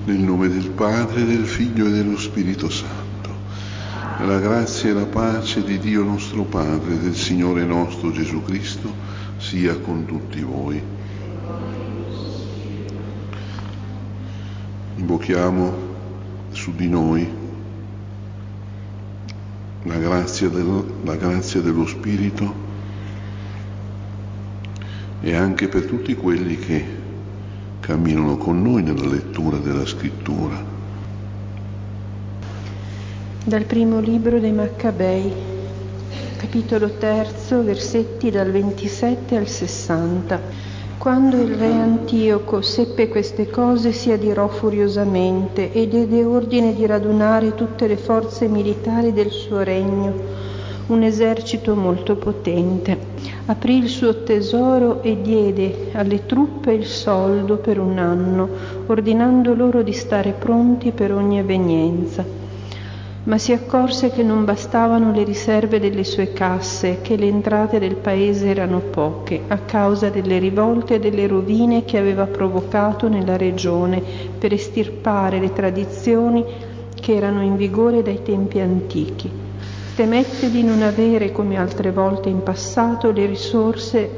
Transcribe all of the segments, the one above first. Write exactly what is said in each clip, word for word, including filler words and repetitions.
Nel nome del Padre, del Figlio e dello Spirito Santo. La grazia e la pace di Dio nostro Padre e del Signore nostro Gesù Cristo sia con tutti voi. Invochiamo su di noi la grazia, del, la grazia dello Spirito e anche per tutti quelli che camminano con noi nella lettura della Scrittura. Dal primo libro dei Maccabei, capitolo terzo, versetti dal ventisette al sessanta. Quando il re Antioco seppe queste cose, si adirò furiosamente e diede ordine di radunare tutte le forze militari del suo regno, un esercito molto potente. Aprì il suo tesoro e diede alle truppe il soldo per un anno, ordinando loro di stare pronti per ogni evenienza. Ma si accorse che non bastavano le riserve delle sue casse e che le entrate del paese erano poche, a causa delle rivolte e delle rovine che aveva provocato nella regione per estirpare le tradizioni che erano in vigore dai tempi antichi. Temette di non avere, come altre volte in passato, le risorse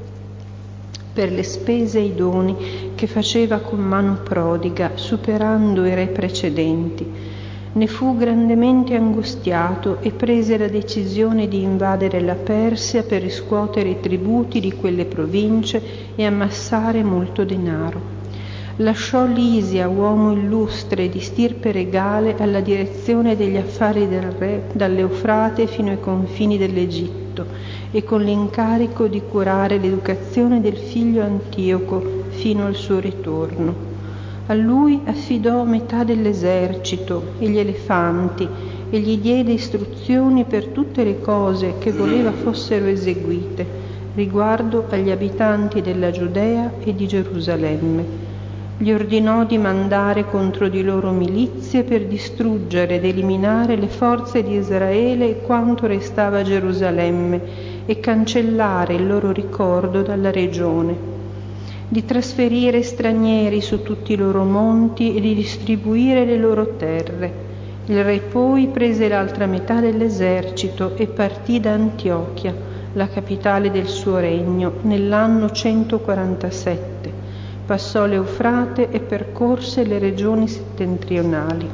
per le spese e i doni che faceva con mano prodiga, superando i re precedenti. Ne fu grandemente angustiato e prese la decisione di invadere la Persia per riscuotere i tributi di quelle province e ammassare molto denaro. Lasciò Lisia, uomo illustre di stirpe regale, alla direzione degli affari del re dall'Eufrate fino ai confini dell'Egitto e con l'incarico di curare l'educazione del figlio Antioco fino al suo ritorno. A lui affidò metà dell'esercito e gli elefanti e gli diede istruzioni per tutte le cose che voleva fossero eseguite riguardo agli abitanti della Giudea e di Gerusalemme. Gli ordinò di mandare contro di loro milizie per distruggere ed eliminare le forze di Israele e quanto restava a Gerusalemme e cancellare il loro ricordo dalla regione, di trasferire stranieri su tutti i loro monti e di distribuire le loro terre. Il re poi prese l'altra metà dell'esercito e partì da Antiochia, la capitale del suo regno, nell'anno centoquarantasette. Passò l'Eufrate e percorse le regioni settentrionali.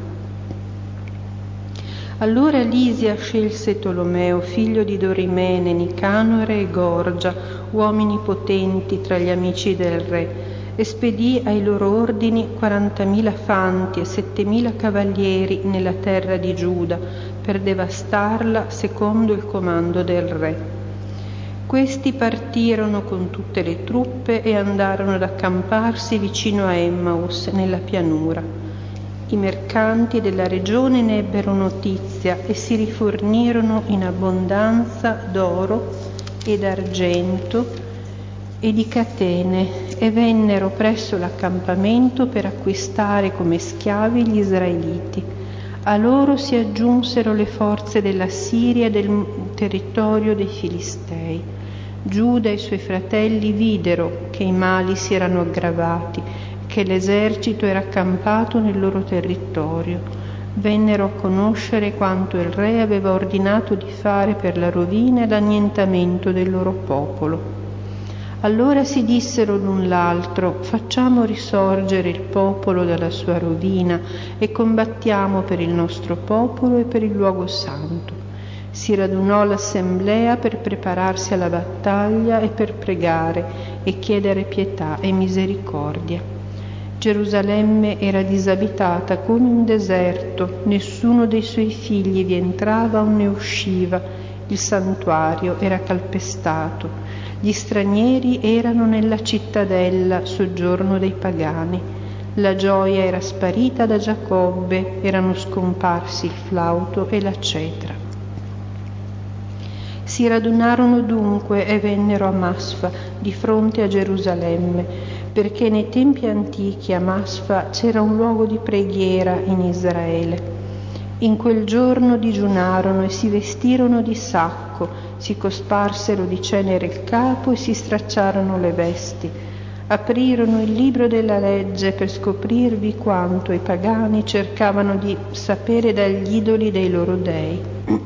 Allora Lisia scelse Tolomeo, figlio di Dorimene, Nicanore e Gorgia, uomini potenti tra gli amici del re, e spedì ai loro ordini quarantamila fanti e settemila cavalieri nella terra di Giuda per devastarla secondo il comando del re. Questi partirono con tutte le truppe e andarono ad accamparsi vicino a Emmaus, nella pianura. I mercanti della regione ne ebbero notizia e si rifornirono in abbondanza d'oro e d'argento e di catene e vennero presso l'accampamento per acquistare come schiavi gli israeliti. A loro si aggiunsero le forze della Siria e del territorio dei Filistei. Giuda e i suoi fratelli videro che i mali si erano aggravati, che l'esercito era accampato nel loro territorio. Vennero a conoscere quanto il re aveva ordinato di fare per la rovina e l'annientamento del loro popolo. Allora si dissero l'un l'altro: facciamo risorgere il popolo dalla sua rovina e combattiamo per il nostro popolo e per il luogo santo. Si radunò l'assemblea per prepararsi alla battaglia e per pregare e chiedere pietà e misericordia. Gerusalemme era disabitata come un deserto, nessuno dei suoi figli vi entrava o ne usciva, il santuario era calpestato, gli stranieri erano nella cittadella, soggiorno dei pagani. La gioia era sparita da Giacobbe, erano scomparsi il flauto e la cetra. Si radunarono dunque e vennero a Masfa, di fronte a Gerusalemme, perché nei tempi antichi a Masfa c'era un luogo di preghiera in Israele. In quel giorno digiunarono e si vestirono di sacco, si cosparsero di cenere il capo e si stracciarono le vesti. Aprirono il libro della legge per scoprirvi quanto i pagani cercavano di sapere dagli idoli dei loro dei.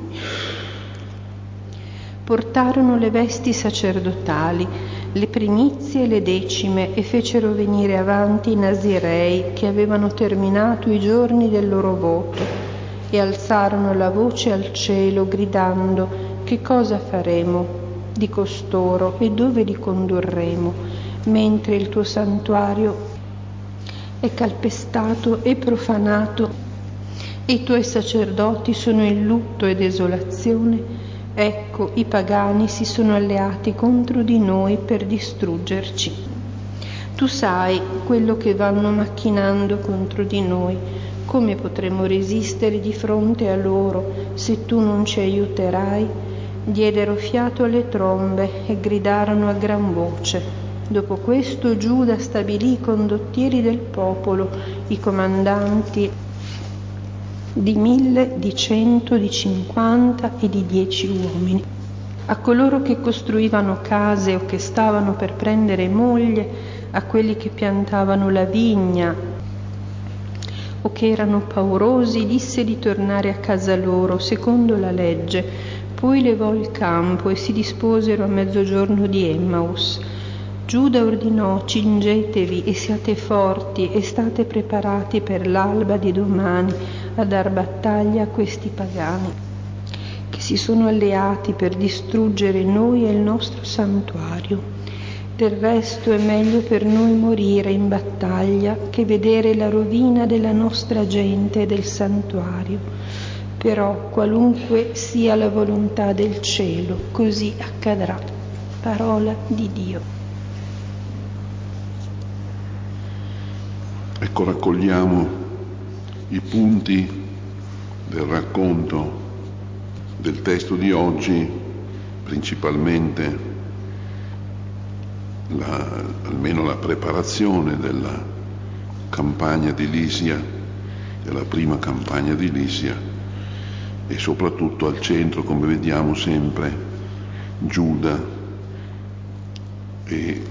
Portarono le vesti sacerdotali, le primizie e le decime e fecero venire avanti i Nazirei che avevano terminato i giorni del loro voto e alzarono la voce al cielo gridando: che cosa faremo di costoro e dove li condurremo, mentre il tuo santuario è calpestato e profanato e i tuoi sacerdoti sono in lutto e desolazione? Ecco, i pagani si sono alleati contro di noi per distruggerci. Tu sai quello che vanno macchinando contro di noi. Come potremo resistere di fronte a loro se tu non ci aiuterai? Diedero fiato alle trombe e gridarono a gran voce. Dopo questo Giuda stabilì i condottieri del popolo, i comandanti di mille, di cento, di cinquanta e di dieci uomini. A coloro che costruivano case o che stavano per prendere moglie, a quelli che piantavano la vigna o che erano paurosi, disse di tornare a casa loro, secondo la legge. Poi levò il campo e si disposero a mezzogiorno di Emmaus. Giuda ordinò: cingetevi e siate forti e state preparati per l'alba di domani a dar battaglia a questi pagani che si sono alleati per distruggere noi e il nostro santuario. Del resto è meglio per noi morire in battaglia che vedere la rovina della nostra gente e del santuario. Però qualunque sia la volontà del cielo, così accadrà. Parola di Dio. Ecco, raccogliamo i punti del racconto del testo di oggi, principalmente la, almeno la preparazione della campagna di Lisia, della prima campagna di Lisia, e soprattutto al centro, come vediamo sempre, Giuda e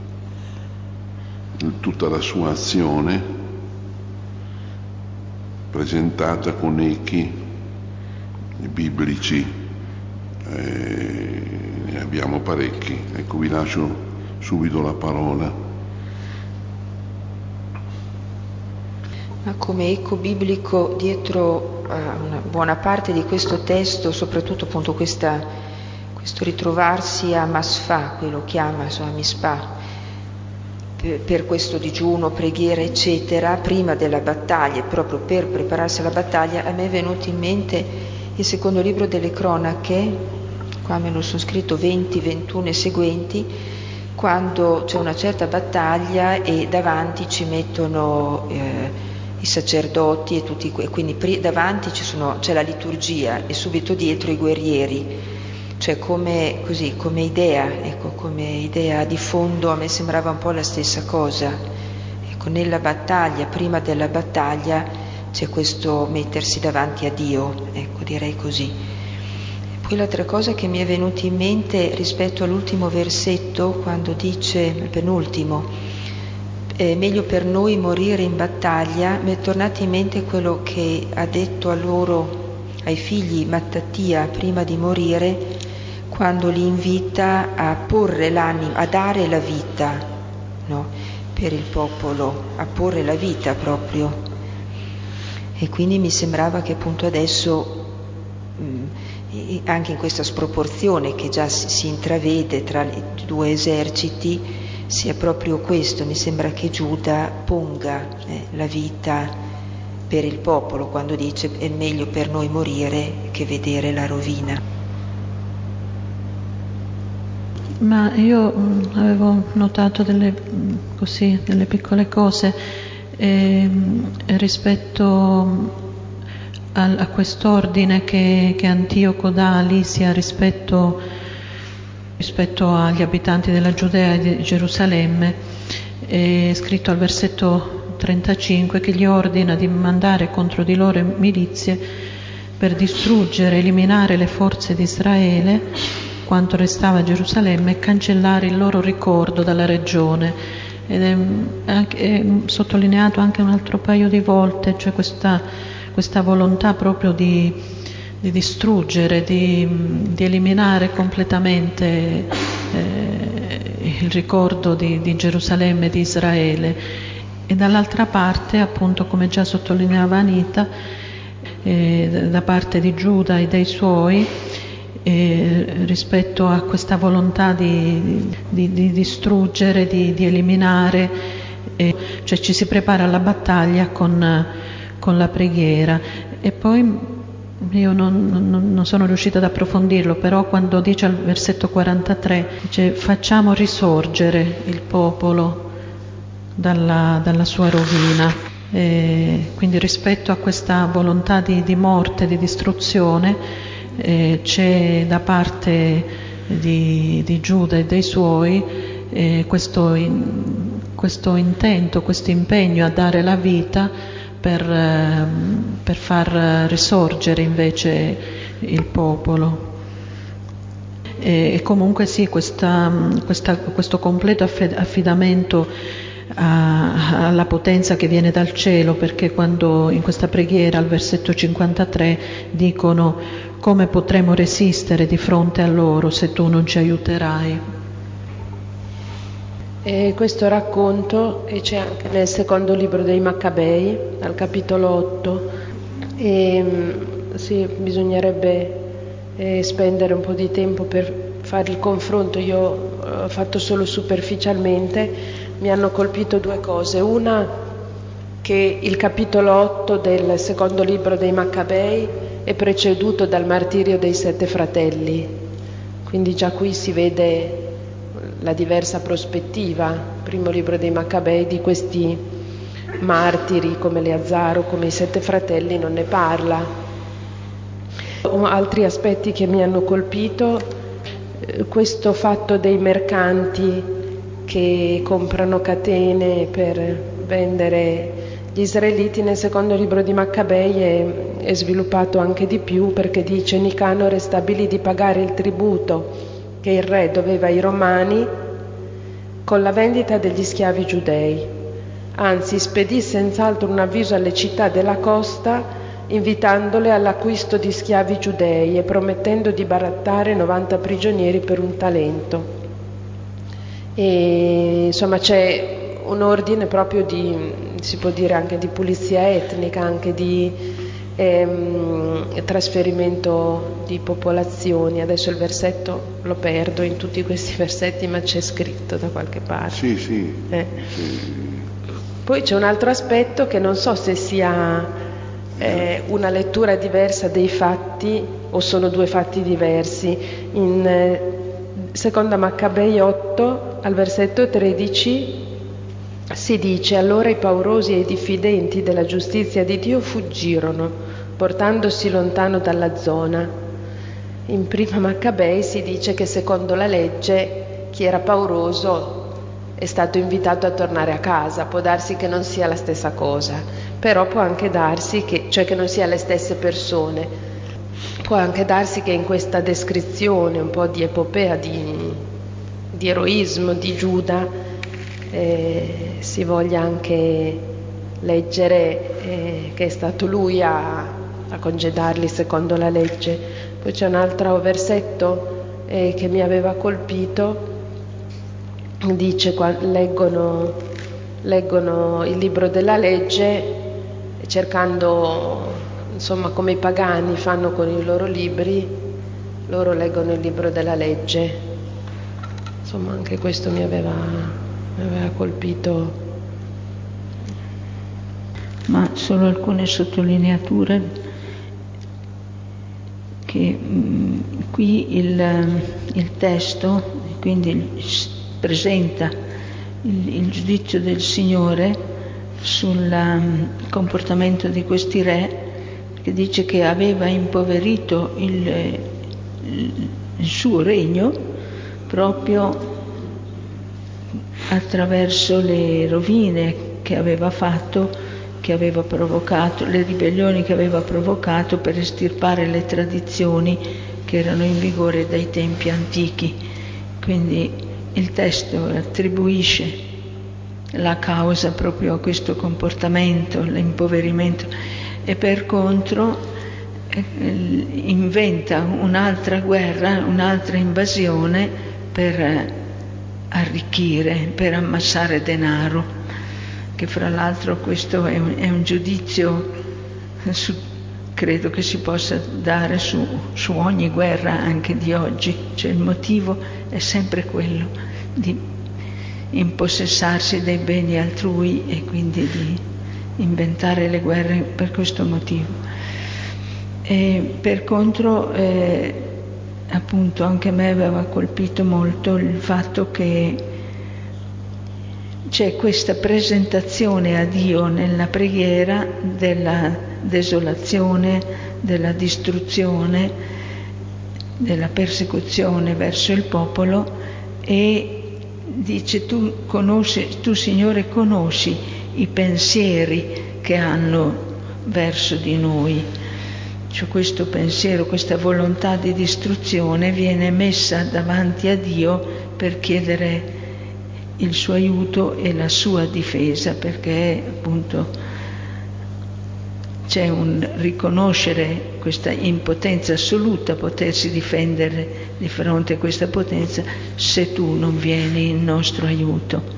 tutta la sua azione presentata con echi biblici, eh, ne abbiamo parecchi. Ecco, vi lascio subito la parola. Ma come eco biblico dietro a una buona parte di questo testo, soprattutto appunto questa, questo ritrovarsi a Masfà, qui lo chiama, insomma, Mispa, per questo digiuno, preghiera eccetera, prima della battaglia, proprio per prepararsi alla battaglia, a me è venuto in mente il secondo libro delle cronache, qua me lo sono scritto venti, ventuno e seguenti, quando c'è una certa battaglia e davanti ci mettono eh, i sacerdoti e tutti, quindi davanti ci sono, c'è la liturgia e subito dietro i guerrieri. Cioè come, così, come idea, ecco, come idea di fondo a me sembrava un po' la stessa cosa. Ecco, nella battaglia, prima della battaglia, c'è questo mettersi davanti a Dio, ecco, direi così. E poi l'altra cosa che mi è venuta in mente rispetto all'ultimo versetto, quando dice, il penultimo, è meglio per noi morire in battaglia, mi è tornato in mente quello che ha detto a loro, ai figli Mattatia, prima di morire, quando li invita a porre l'anima, a dare la vita, no? Per il popolo, a porre la vita proprio. E quindi mi sembrava che appunto adesso, mh, anche in questa sproporzione che già si, si intravede tra i due eserciti, sia proprio questo. Mi sembra che Giuda ponga eh, la vita per il popolo quando dice è meglio per noi morire che vedere la rovina. Ma io mh, avevo notato delle, così, delle piccole cose eh, rispetto a, a quest'ordine che, che Antioco dà a Lisia rispetto, rispetto agli abitanti della Giudea e di Gerusalemme, è scritto al versetto trentacinque che gli ordina di mandare contro di loro milizie per distruggere, eliminare le forze di Israele quanto restava a Gerusalemme e cancellare il loro ricordo dalla regione. ed è, anche, è sottolineato anche un altro paio di volte, cioè questa, questa volontà proprio di, di distruggere, di, di eliminare completamente eh, il ricordo di, di Gerusalemme e di Israele. E dall'altra parte, appunto, come già sottolineava Anita, eh, da parte di Giuda e dei suoi, eh, rispetto a questa volontà di, di, di distruggere, di, di eliminare, eh, cioè ci si prepara alla battaglia con, con la preghiera. E poi io non, non, non sono riuscita ad approfondirlo, però quando dice al versetto quarantatré, dice facciamo risorgere il popolo dalla, dalla sua rovina. E quindi rispetto a questa volontà di, di morte, di distruzione, eh, c'è da parte di, di Giuda e dei suoi eh, questo, in, questo intento, questo impegno a dare la vita per, eh, per far risorgere invece il popolo. E, e comunque sì, questa, questa, questo completo affidamento a, alla potenza che viene dal cielo, perché quando in questa preghiera al versetto cinquantatré dicono: come potremo resistere di fronte a loro se tu non ci aiuterai? E questo racconto e c'è anche nel secondo libro dei Maccabei, al capitolo otto, e sì, bisognerebbe eh, spendere un po' di tempo per fare il confronto. Io ho fatto solo superficialmente. Mi hanno colpito due cose: una, che il capitolo otto del secondo libro dei Maccabei è preceduto dal martirio dei sette fratelli, quindi già qui si vede la diversa prospettiva, primo libro dei Maccabei, di questi martiri come Eleazaro, come i sette fratelli, non ne parla. Altri aspetti che mi hanno colpito, questo fatto dei mercanti che comprano catene per vendere gli israeliti. Nel secondo libro di Maccabei è, è sviluppato anche di più, perché dice: Nicanore stabilì di pagare il tributo che il re doveva ai romani con la vendita degli schiavi giudei, anzi spedì senz'altro un avviso alle città della costa invitandole all'acquisto di schiavi giudei e promettendo di barattare novanta prigionieri per un talento. E insomma c'è un ordine proprio di, si può dire anche di pulizia etnica, anche di ehm, trasferimento di popolazioni. Adesso il versetto lo perdo in tutti questi versetti, ma c'è scritto da qualche parte. Sì, sì. Eh. sì. Poi c'è un altro aspetto che non so se sia eh, una lettura diversa dei fatti o sono due fatti diversi. In eh, seconda Maccabei otto, al versetto tredici, si dice: allora i paurosi e i diffidenti della giustizia di Dio fuggirono, portandosi lontano dalla zona. In prima Maccabei si dice che secondo la legge chi era pauroso è stato invitato a tornare a casa. Può darsi che non sia la stessa cosa, però può anche darsi che, cioè che non sia le stesse persone. Può anche darsi che in questa descrizione un po' di epopea, di, di eroismo di Giuda, eh, si voglia anche leggere eh, che è stato lui a, a congedarli secondo la legge. Poi c'è un altro versetto eh, che mi aveva colpito. Dice, leggono, leggono il libro della legge cercando, insomma, come i pagani fanno con i loro libri, loro leggono il libro della legge. Insomma, anche questo mi aveva, mi aveva colpito. Ma solo alcune sottolineature che mh, qui il, il testo, quindi il, presenta il, il giudizio del Signore sul um, comportamento di questi re, che dice che aveva impoverito il, il, il suo regno proprio attraverso le rovine che aveva fatto, che aveva provocato, le ribellioni che aveva provocato per estirpare le tradizioni che erano in vigore dai tempi antichi. Quindi il testo attribuisce la causa proprio a questo comportamento, l'impoverimento, e per contro eh, inventa un'altra guerra, un'altra invasione per arricchire, per ammassare denaro, che fra l'altro questo è un, è un giudizio su, credo che si possa dare su, su ogni guerra anche di oggi, cioè il motivo è sempre quello di impossessarsi dei beni altrui e quindi di inventare le guerre per questo motivo. E per contro eh, appunto anche a me aveva colpito molto il fatto che c'è questa presentazione a Dio nella preghiera della desolazione, della distruzione, della persecuzione verso il popolo, e dice tu conosci, tu Signore conosci i pensieri che hanno verso di noi. Cioè questo pensiero, questa volontà di distruzione viene messa davanti a Dio per chiedere il suo aiuto e la sua difesa, perché appunto c'è un riconoscere questa impotenza assoluta, potersi difendere di fronte a questa potenza se tu non vieni in nostro aiuto.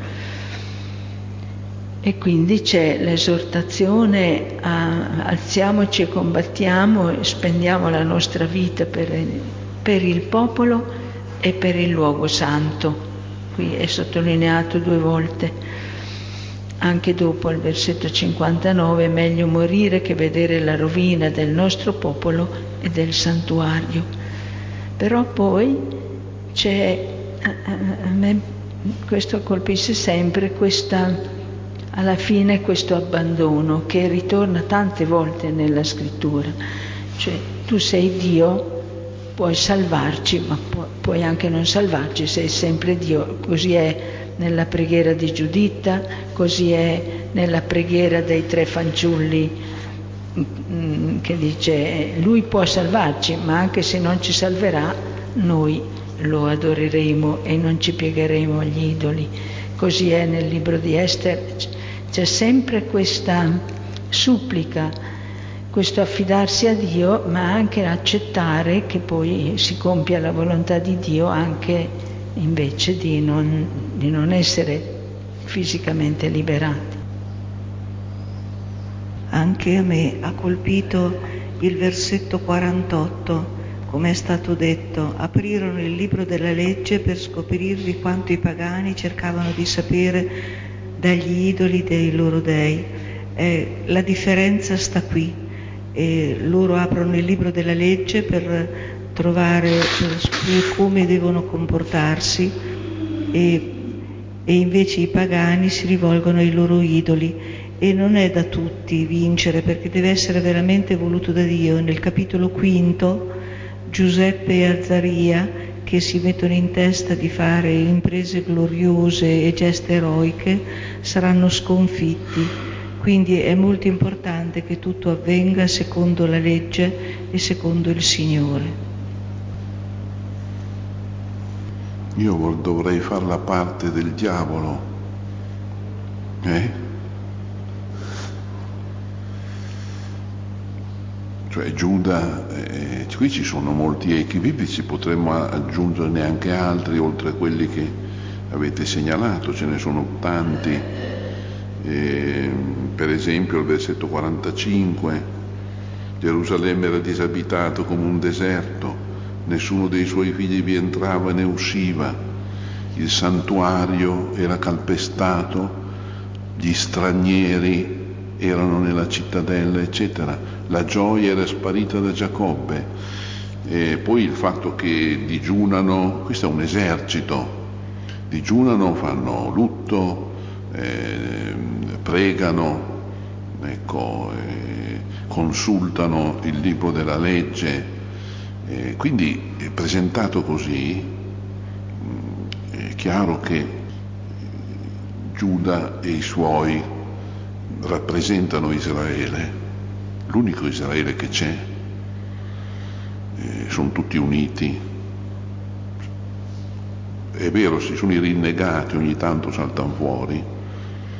E quindi c'è l'esortazione a alziamoci e combattiamo e spendiamo la nostra vita per, per il popolo e per il luogo santo. Qui è sottolineato due volte. Anche dopo il versetto cinquantanove, è meglio morire che vedere la rovina del nostro popolo e del santuario. Però poi c'è, a me questo colpisce sempre, questa, alla fine questo abbandono che ritorna tante volte nella scrittura. Cioè tu sei Dio, puoi salvarci, ma pu- puoi anche non salvarci, sei sempre Dio. Così è nella preghiera di Giuditta, così è nella preghiera dei tre fanciulli mh, che dice lui può salvarci, ma anche se non ci salverà noi lo adoreremo e non ci piegheremo agli idoli. Così è nel libro di Ester, c'è sempre questa supplica, questo affidarsi a Dio, ma anche accettare che poi si compia la volontà di Dio anche invece di non, di non essere fisicamente liberati. Anche a me ha colpito il versetto quarantotto, come è stato detto, aprirono il libro della legge per scoprirvi quanto i pagani cercavano di sapere dagli idoli dei loro dei. Eh, la differenza sta qui. E loro aprono il libro della legge per trovare, per scoprire come devono comportarsi, e, e invece i pagani si rivolgono ai loro idoli. E non è da tutti vincere, perché deve essere veramente voluto da Dio. Nel capitolo quinto Giuseppe e Azzaria, che si mettono in testa di fare imprese gloriose e gesta eroiche, saranno sconfitti. Quindi è molto importante che tutto avvenga secondo la legge e secondo il Signore. Io dovrei fare la parte del diavolo, eh? Cioè Giuda, eh, qui ci sono molti echi biblici, potremmo aggiungerne anche altri oltre a quelli che avete segnalato, ce ne sono tanti. Eh, per esempio il versetto quarantacinque, Gerusalemme era disabitato come un deserto, nessuno dei suoi figli vi entrava né usciva, il santuario era calpestato, gli stranieri erano nella cittadella, eccetera. La gioia era sparita da Giacobbe. E poi il fatto che digiunano, questo è un esercito, digiunano, fanno lutto, eh, pregano, ecco, eh, consultano il libro della legge, eh, quindi è presentato così, è chiaro che Giuda e i suoi rappresentano Israele, l'unico Israele che c'è, eh, sono tutti uniti. È vero, ci sono i rinnegati, ogni tanto saltano fuori,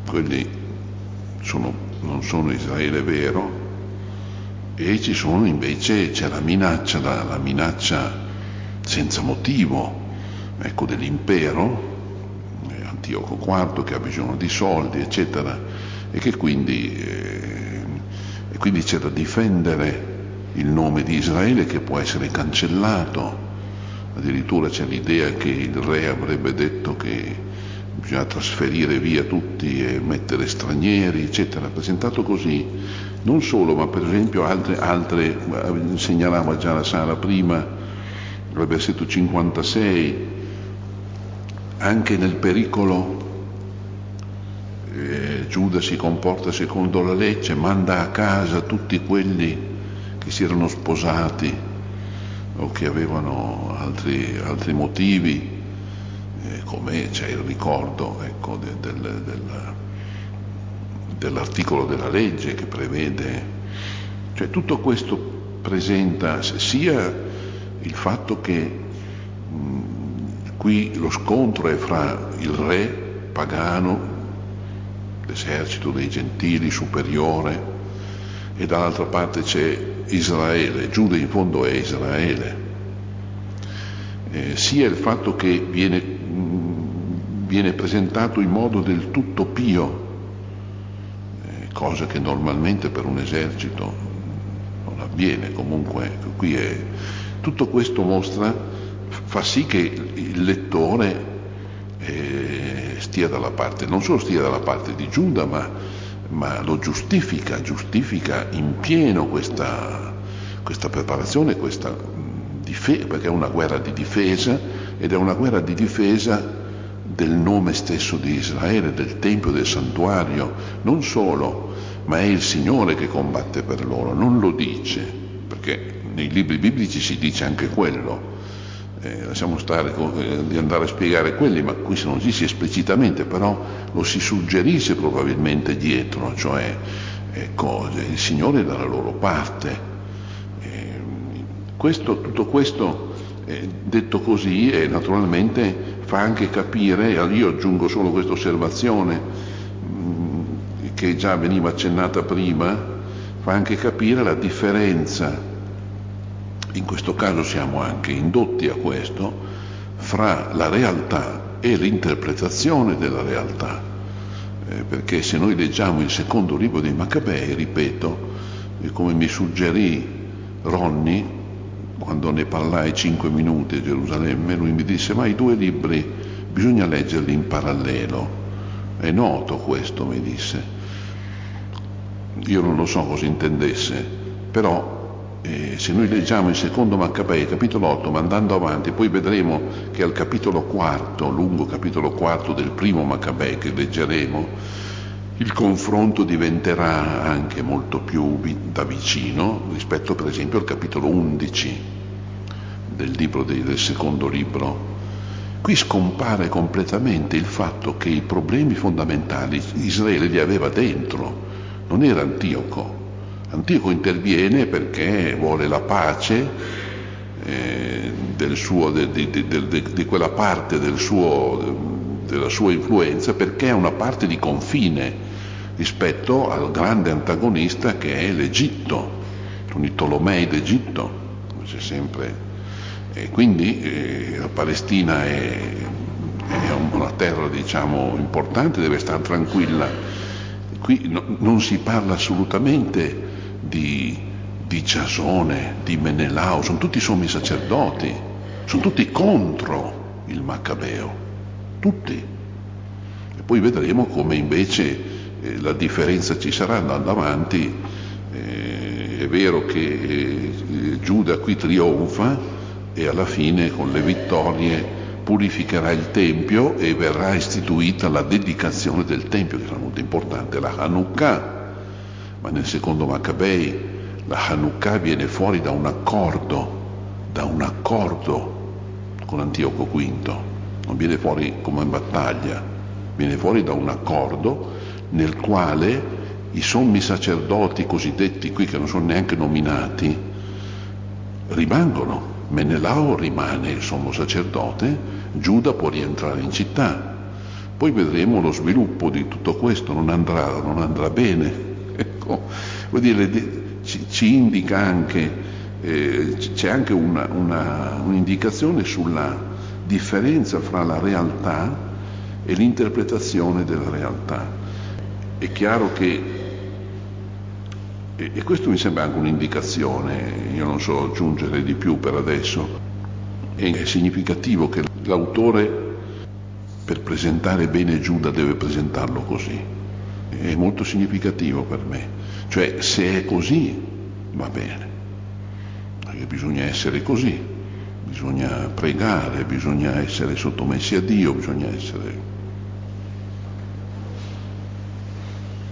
quelli sono, non sono Israele vero, e ci sono invece, c'è la minaccia, la, la minaccia senza motivo, ecco, dell'impero, eh, Antioco quarto che ha bisogno di soldi, eccetera, e che quindi, eh, e quindi c'è da difendere il nome di Israele che può essere cancellato. Addirittura c'è l'idea che il re avrebbe detto che bisogna trasferire via tutti e mettere stranieri, eccetera, presentato così. Non solo, ma per esempio altre, altre segnalava già la Sara prima, al versetto cinquantasei, anche nel pericolo eh, Giuda si comporta secondo la legge, manda a casa tutti quelli che si erano sposati o che avevano altri, altri motivi, eh, come c'è il ricordo, ecco, de, del, del, dell'articolo della legge che prevede, cioè tutto questo presenta sia il fatto che mh, qui lo scontro è fra il re pagano, l'esercito dei gentili superiore, e dall'altra parte c'è Israele, Giuda in fondo è Israele, eh, sia il fatto che viene, mh, viene presentato in modo del tutto pio, cosa che normalmente per un esercito non avviene. Comunque qui è, tutto questo mostra, fa sì che il lettore eh, stia dalla parte, non solo stia dalla parte di Giuda, ma, ma lo giustifica, giustifica in pieno questa, questa preparazione, questa difesa, perché è una guerra di difesa, ed è una guerra di difesa del nome stesso di Israele, del Tempio, del Santuario. Non solo, ma è il Signore che combatte per loro, non lo dice, perché nei libri biblici si dice anche quello, eh, lasciamo stare eh, di andare a spiegare quelli, ma qui non si dice esplicitamente, però lo si suggerisce probabilmente dietro, cioè ecco, il Signore è dalla loro parte. Eh, questo, tutto questo eh, detto così, e naturalmente fa anche capire, io aggiungo solo questa osservazione mh, che già veniva accennata prima, fa anche capire la differenza, in questo caso siamo anche indotti a questo, fra la realtà e l'interpretazione della realtà, eh, perché se noi leggiamo il secondo libro dei Maccabei, ripeto, e come mi suggerì Ronny, quando ne parlai cinque minuti a Gerusalemme, lui mi disse: ma i due libri bisogna leggerli in parallelo, è noto questo, mi disse. Io non lo so cosa intendesse, però eh, se noi leggiamo il secondo Maccabei, capitolo otto, ma andando avanti, poi vedremo che al capitolo quarto, lungo capitolo quarto del primo Maccabei che leggeremo, il confronto diventerà anche molto più da vicino rispetto per esempio al capitolo undici del, libro dei, del secondo libro. Qui scompare completamente il fatto che i problemi fondamentali Israele li aveva dentro, non era Antioco. Antioco interviene perché vuole la pace eh, del suo, de, de, de, de, di quella parte del suo, della sua influenza, perché è una parte di confine rispetto al grande antagonista che è l'Egitto, sono i Tolomei d'Egitto, c'è sempre, e quindi eh, la Palestina è, è una terra, diciamo, importante, deve stare tranquilla. Qui no, non si parla assolutamente di, di Giasone, di Menelao, sono tutti sommi sacerdoti, sono tutti contro il Maccabeo, tutti. E poi vedremo come invece Eh, la differenza ci sarà andando avanti. Eh, è vero che eh, Giuda qui trionfa e alla fine con le vittorie purificherà il Tempio e verrà istituita la dedicazione del Tempio, che sarà molto importante, la Hanukkah. Ma nel secondo Maccabei la Hanukkah viene fuori da un accordo, da un accordo con Antioco quinto, non viene fuori come in battaglia, viene fuori da un accordo nel quale i sommi sacerdoti cosiddetti qui, che non sono neanche nominati, rimangono. Menelao rimane il sommo sacerdote, Giuda può rientrare in città, Poi vedremo lo sviluppo di tutto questo, non andrà, non andrà bene. Ecco, vuol dire, ci, ci indica anche, eh, c'è anche una, una, un'indicazione sulla differenza fra la realtà e l'interpretazione della realtà. È chiaro che, e, e questo mi sembra anche un'indicazione, io non so aggiungere di più per adesso, è significativo che l'autore, per presentare bene Giuda, deve presentarlo così. È molto significativo per me. Cioè, se è così, va bene. Perché bisogna essere così, bisogna pregare, bisogna essere sottomessi a Dio, bisogna essere...